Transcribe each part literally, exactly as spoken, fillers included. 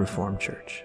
Reformed Church.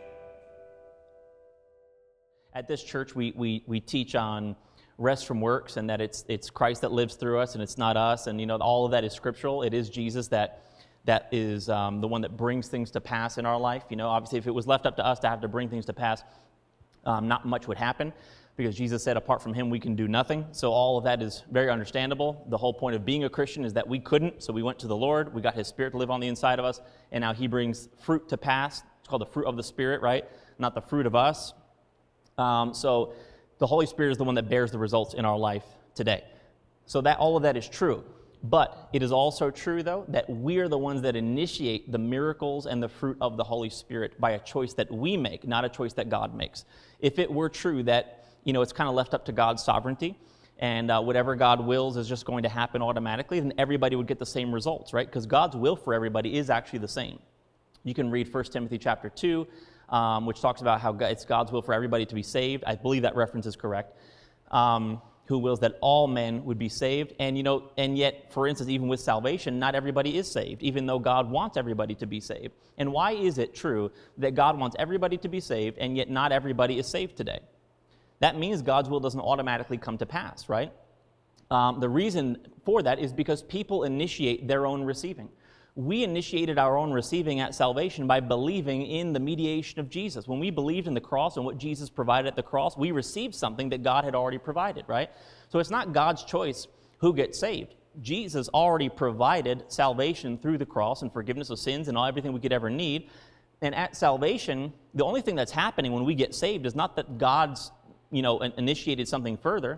At this church, we, we, we teach on rest from works, and that it's it's Christ that lives through us, and it's not us, and you know all of that is scriptural. It is Jesus that that is um, the one that brings things to pass in our life. You know, obviously, if it was left up to us to have to bring things to pass, um, not much would happen, because Jesus said, apart from him, we can do nothing. So all of that is very understandable. The whole point of being a Christian is that we couldn't, so we went to the Lord, we got his Spirit to live on the inside of us, and now he brings fruit to pass. It's called the fruit of the Spirit, right? Not the fruit of us. Um, so the Holy Spirit is the one that bears the results in our life today. So that all of that is true. But it is also true, though, that we are the ones that initiate the miracles and the fruit of the Holy Spirit by a choice that we make, not a choice that God makes. If it were true that, you know, it's kind of left up to God's sovereignty, and uh, whatever God wills is just going to happen automatically, then everybody would get the same results, right? Because God's will for everybody is actually the same. You can read First Timothy chapter two, um, which talks about how it's God's will for everybody to be saved. I believe that reference is correct. Um, who wills that all men would be saved. And, you know, and yet, for instance, even with salvation, not everybody is saved, even though God wants everybody to be saved. And why is it true that God wants everybody to be saved, and yet not everybody is saved today? That means God's will doesn't automatically come to pass, right? Um, the reason for that is because people initiate their own receiving. We initiated our own receiving at salvation by believing in the mediation of Jesus. When we believed in the cross and what Jesus provided at the cross, we received something that God had already provided, right? So it's not God's choice who gets saved. Jesus already provided salvation through the cross and forgiveness of sins and all everything we could ever need. And at salvation, the only thing that's happening when we get saved is not that God's you know, initiated something further.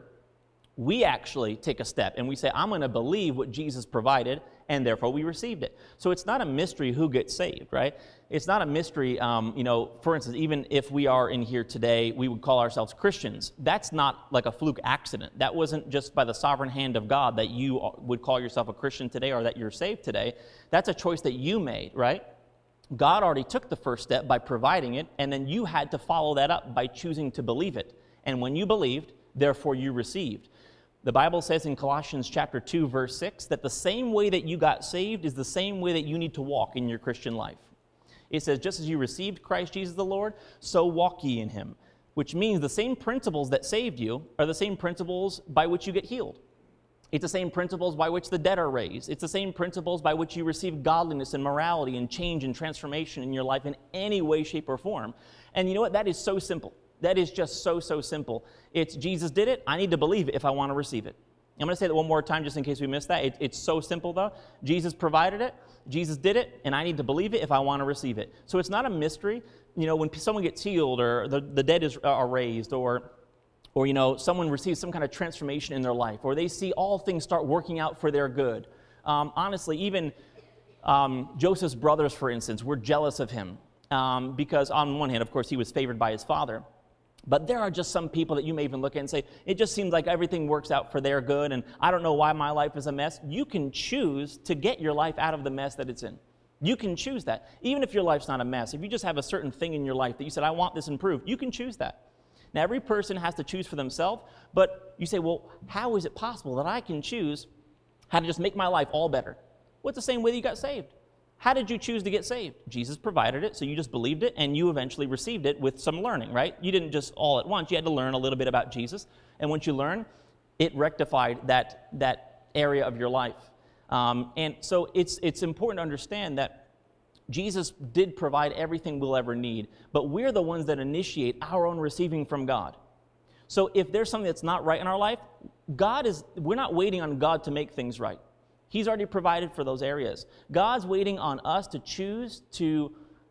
We actually take a step and we say, I'm going to believe what Jesus provided, and therefore we received it. So it's not a mystery who gets saved, right? It's not a mystery, um, you know, for instance, even if we are in here today, we would call ourselves Christians. That's not like a fluke accident. That wasn't just by the sovereign hand of God that you would call yourself a Christian today or that you're saved today. That's a choice that you made, right? God already took the first step by providing it, and then you had to follow that up by choosing to believe it. And when you believed, therefore you received. The Bible says in Colossians chapter two, verse six, that the same way that you got saved is the same way that you need to walk in your Christian life. It says, just as you received Christ Jesus the Lord, so walk ye in him. Which means the same principles that saved you are the same principles by which you get healed. It's the same principles by which the dead are raised. It's the same principles by which you receive godliness and morality and change and transformation in your life in any way, shape, or form. And you know what? That is so simple. That is just so, so simple. It's Jesus did it. I need to believe it if I want to receive it. I'm going to say that one more time just in case we missed that. It, it's so simple, though. Jesus provided it. Jesus did it, and I need to believe it if I want to receive it. So it's not a mystery. You know, when someone gets healed or the, the dead is, are raised or, or, you know, someone receives some kind of transformation in their life or they see all things start working out for their good. Um, honestly, even um, Joseph's brothers, for instance, were jealous of him um, because on one hand, of course, he was favored by his father. But there are just some people that you may even look at and say, it just seems like everything works out for their good, and I don't know why my life is a mess. You can choose to get your life out of the mess that it's in. You can choose that. Even if your life's not a mess, if you just have a certain thing in your life that you said, I want this improved, you can choose that. Now, every person has to choose for themselves, but you say, well, how is it possible that I can choose how to just make my life all better? Well, it's the same way that you got saved. How did you choose to get saved? Jesus provided it, so you just believed it, and you eventually received it with some learning, right? You didn't just all at once. You had to learn a little bit about Jesus, and once you learn, it rectified that, that area of your life. Um, and so it's, it's important to understand that Jesus did provide everything we'll ever need, but we're the ones that initiate our own receiving from God. So if there's something that's not right in our life, God is, we're not waiting on God to make things right. He's already provided for those areas. God's waiting on us to choose to,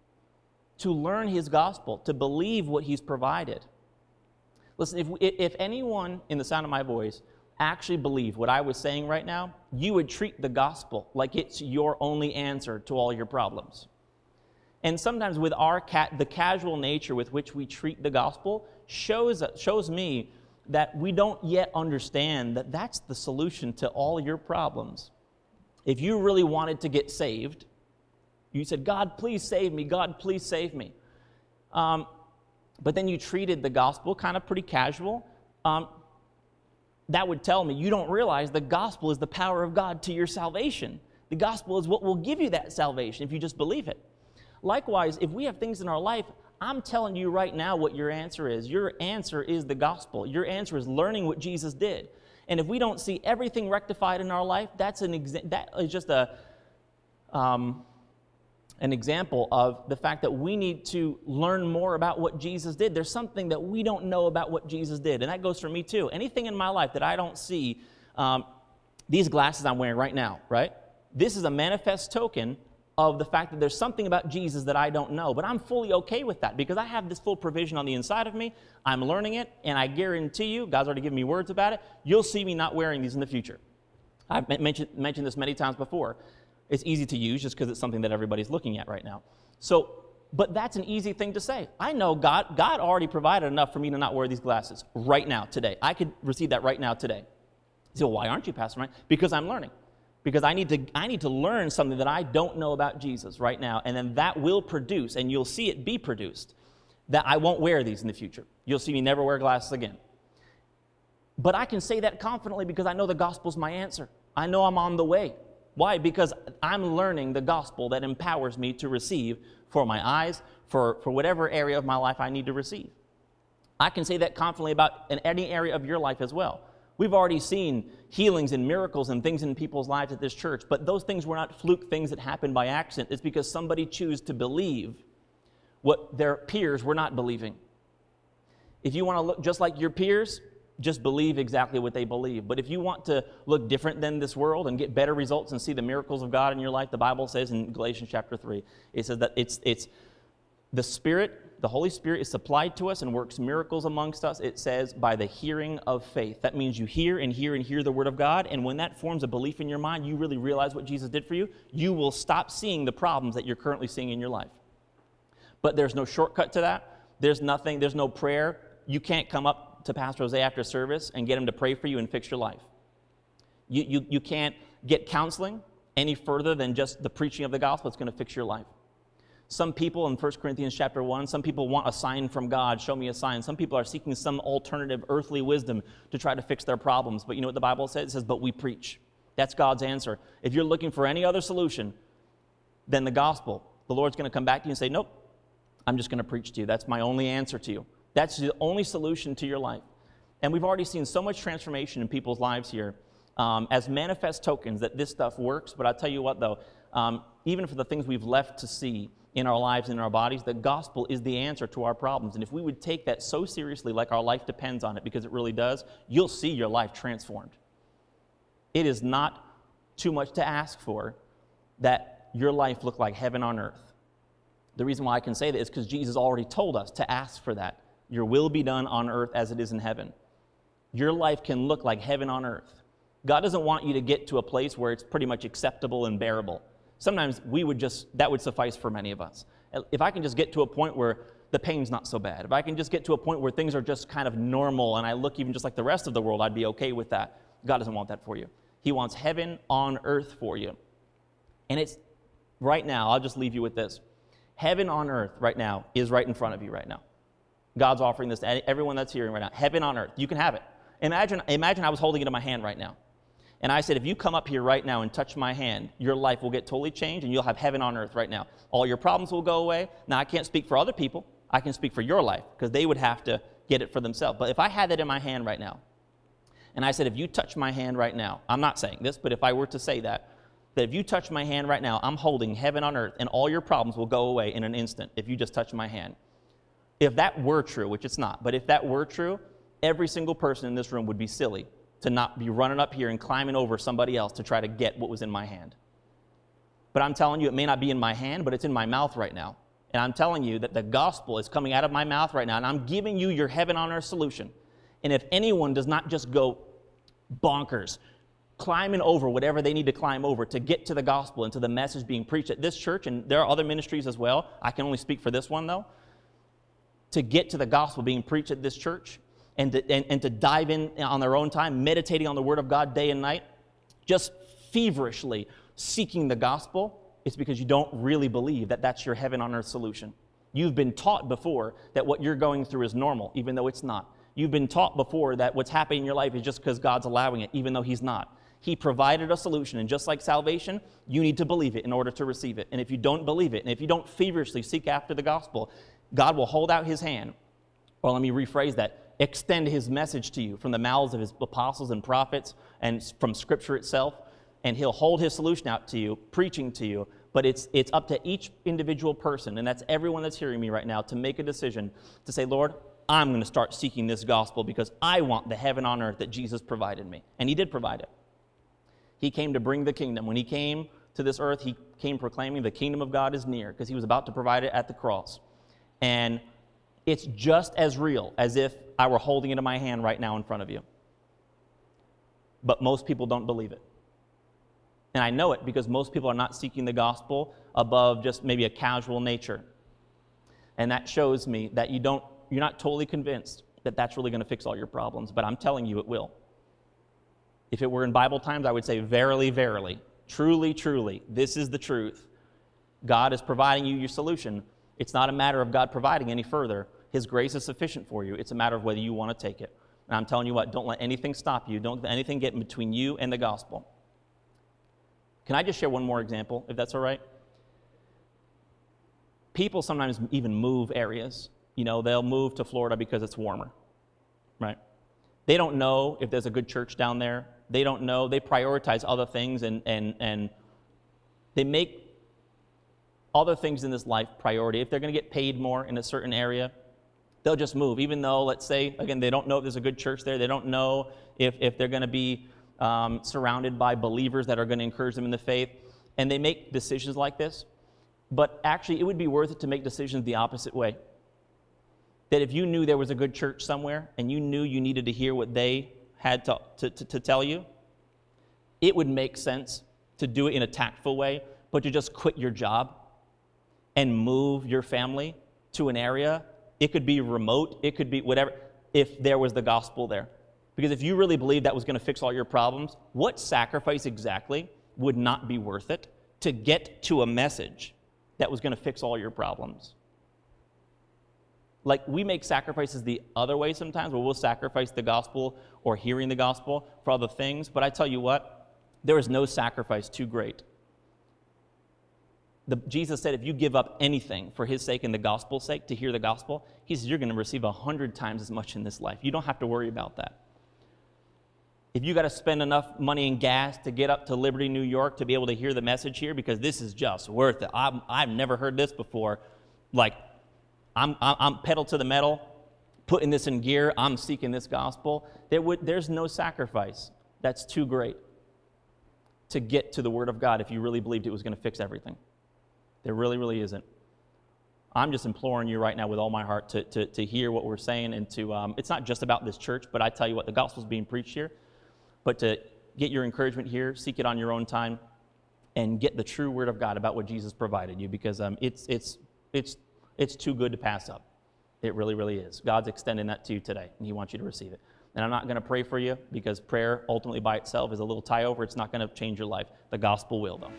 to learn his gospel, to believe what he's provided. Listen, if, if anyone in the sound of my voice actually believed what I was saying right now, you would treat the gospel like it's your only answer to all your problems. And sometimes with our cat, the casual nature with which we treat the gospel shows, shows me that we don't yet understand that that's the solution to all your problems. If you really wanted to get saved, you said, God, please save me. God, please save me. Um, but then you treated the gospel kind of pretty casual. Um, that would tell me you don't realize the gospel is the power of God to your salvation. The gospel is what will give you that salvation if you just believe it. Likewise, if we have things in our life, I'm telling you right now what your answer is. Your answer is the gospel. Your answer is learning what Jesus did. And if we don't see everything rectified in our life, that's an exa- that is just a um, an example of the fact that we need to learn more about what Jesus did. There's something that we don't know about what Jesus did, and that goes for me too. Anything in my life that I don't see, um, these glasses I'm wearing right now, right? This is a manifest token of the fact that there's something about Jesus that I don't know, but I'm fully okay with that because I have this full provision on the inside of me. I'm learning it, and I guarantee you, God's already given me words about it, you'll see me not wearing these in the future. I've mentioned, mentioned this many times before. It's easy to use just because it's something that everybody's looking at right now. So, but that's an easy thing to say. I know God, God already provided enough for me to not wear these glasses right now, today. I could receive that right now, today. So why aren't you, Pastor Ryan? Because I'm learning. Because I need to I need to learn something that I don't know about Jesus right now, and then that will produce, and you'll see it be produced, that I won't wear these in the future. You'll see me never wear glasses again. But I can say that confidently because I know the gospel's my answer. I know I'm on the way. Why? Because I'm learning the gospel that empowers me to receive for my eyes, for, for whatever area of my life I need to receive. I can say that confidently about in any area of your life as well. We've already seen healings and miracles and things in people's lives at this church, but those things were not fluke things that happened by accident. It's because somebody chose to believe what their peers were not believing. If you want to look just like your peers, just believe exactly what they believe. But if you want to look different than this world and get better results and see the miracles of God in your life, the Bible says in Galatians chapter three, it says that it's it's the Spirit, the Holy Spirit is supplied to us and works miracles amongst us. It says by the hearing of faith. That means you hear and hear and hear the Word of God, and when that forms a belief in your mind, you really realize what Jesus did for you, you will stop seeing the problems that you're currently seeing in your life. But there's no shortcut to that. There's nothing, there's no prayer. You can't come up to Pastor Jose after service and get him to pray for you and fix your life. You, you, you can't get counseling any further than just the preaching of the gospel. It's going to fix your life. Some people in First Corinthians chapter one, some people want a sign from God, show me a sign. Some people are seeking some alternative earthly wisdom to try to fix their problems. But you know what the Bible says? It says, but we preach. That's God's answer. If you're looking for any other solution than the gospel, the Lord's going to come back to you and say, nope, I'm just going to preach to you. That's my only answer to you. That's the only solution to your life. And we've already seen so much transformation in people's lives here um, as manifest tokens that this stuff works. But I'll tell you what, though, um, even for the things we've left to see in our lives and in our bodies, the gospel is the answer to our problems. And if we would take that so seriously, like our life depends on it, because it really does, you'll see your life transformed. It is not too much to ask for that your life look like heaven on earth. The reason why I can say that is because Jesus already told us to ask for that. Your will be done on earth as it is in heaven. Your life can look like heaven on earth. God doesn't want you to get to a place where it's pretty much acceptable and bearable. Sometimes we would just, that would suffice for many of us. If I can just get to a point where the pain's not so bad, if I can just get to a point where things are just kind of normal and I look even just like the rest of the world, I'd be okay with that. God doesn't want that for you. He wants heaven on earth for you. And it's right now, I'll just leave you with this. Heaven on earth right now is right in front of you right now. God's offering this to everyone that's hearing right now. Heaven on earth. You can have it. Imagine, imagine I was holding it in my hand right now. And I said, if you come up here right now and touch my hand, your life will get totally changed and you'll have heaven on earth right now. All your problems will go away. Now, I can't speak for other people. I can speak for your life because they would have to get it for themselves. But if I had that in my hand right now, and I said, if you touch my hand right now, I'm not saying this, but if I were to say that, that if you touch my hand right now, I'm holding heaven on earth and all your problems will go away in an instant if you just touch my hand. If that were true, which it's not, but if that were true, every single person in this room would be silly to not be running up here and climbing over somebody else to try to get what was in my hand. But I'm telling you, it may not be in my hand, but it's in my mouth right now. And I'm telling you that the gospel is coming out of my mouth right now, and I'm giving you your heaven on earth solution. And if anyone does not just go bonkers, climbing over whatever they need to climb over to get to the gospel and to the message being preached at this church, and there are other ministries as well, I can only speak for this one though, to get to the gospel being preached at this church and to, and, and to dive in on their own time, meditating on the Word of God day and night, just feverishly seeking the gospel, it's because you don't really believe that that's your heaven on earth solution. You've been taught before that what you're going through is normal, even though it's not. You've been taught before that what's happening in your life is just because God's allowing it, even though He's not. He provided a solution, and just like salvation, you need to believe it in order to receive it. And if you don't believe it, and if you don't feverishly seek after the gospel, God will hold out his hand, or let me rephrase that, extend his message to you from the mouths of his apostles and prophets and from Scripture itself, and he'll hold his solution out to you, preaching to you. But it's it's up to each individual person, and that's everyone that's hearing me right now, to make a decision to say, Lord, I'm going to start seeking this gospel because I want the heaven on earth that Jesus provided me. And he did provide it. He came to bring the kingdom. When he came to this earth, he came proclaiming the kingdom of God is near, because he was about to provide it at the cross. And it's just as real as if I were holding it in my hand right now in front of you. But most people don't believe it. And I know it because most people are not seeking the gospel above just maybe a casual nature. And that shows me that you don't, you're not totally convinced that that's really going to fix all your problems, but I'm telling you it will. If it were in Bible times, I would say, verily, verily, truly, truly, this is the truth. God is providing you your solution. It's not a matter of God providing any further. His grace is sufficient for you. It's a matter of whether you want to take it. And I'm telling you what, don't let anything stop you. Don't let anything get in between you and the gospel. Can I just share one more example, if that's all right? People sometimes even move areas. You know, they'll move to Florida because it's warmer, right? They don't know if there's a good church down there. They don't know. They prioritize other things, and and and they make other things in this life priority. If they're going to get paid more in a certain area, they'll just move, even though, let's say, again, they don't know if there's a good church there. They don't know if, if they're going to be um, surrounded by believers that are going to encourage them in the faith. And they make decisions like this. But actually, it would be worth it to make decisions the opposite way. That if you knew there was a good church somewhere and you knew you needed to hear what they had to, to, to, to tell you, it would make sense to do it in a tactful way, but to just quit your job and move your family to an area. It could be remote, it could be whatever, if there was the gospel there. Because if you really believed that was going to fix all your problems, what sacrifice exactly would not be worth it to get to a message that was going to fix all your problems? Like, we make sacrifices the other way sometimes, where we'll sacrifice the gospel or hearing the gospel for other things. But I tell you what, there is no sacrifice too great. The, Jesus said, if you give up anything for his sake and the gospel's sake to hear the gospel, he says you're going to receive a hundred times as much in this life. You don't have to worry about that. If you got to spend enough money in gas to get up to Liberty, New York, to be able to hear the message here, because this is just worth it. I'm, I've never heard this before. Like, I'm, I'm, I'm pedal to the metal, putting this in gear. I'm seeking this gospel. There would, there's no sacrifice that's too great to get to the Word of God if you really believed it was going to fix everything. There really, really isn't. I'm just imploring you right now with all my heart to, to, to hear what we're saying, and to, um, it's not just about this church, but I tell you what, the gospel's being preached here, but to get your encouragement here, seek it on your own time, and get the true Word of God about what Jesus provided you, because um, it's, it's, it's, it's too good to pass up. It really, really is. God's extending that to you today, and he wants you to receive it. And I'm not going to pray for you, because prayer ultimately by itself is a little tie over. It's not going to change your life. The gospel will, though.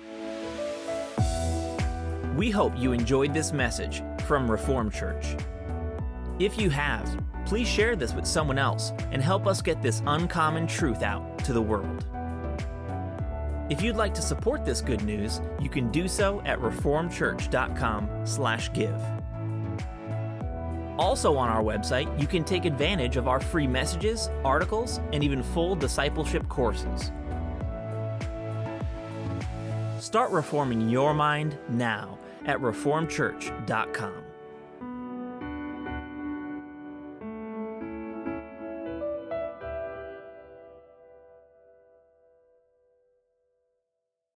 We hope you enjoyed this message from Reformed Church. If you have, please share this with someone else and help us get this uncommon truth out to the world. If you'd like to support this good news, you can do so at reformed church dot com slash give. Also on our website, you can take advantage of our free messages, articles, and even full discipleship courses. Start reforming your mind now at reformed church dot com.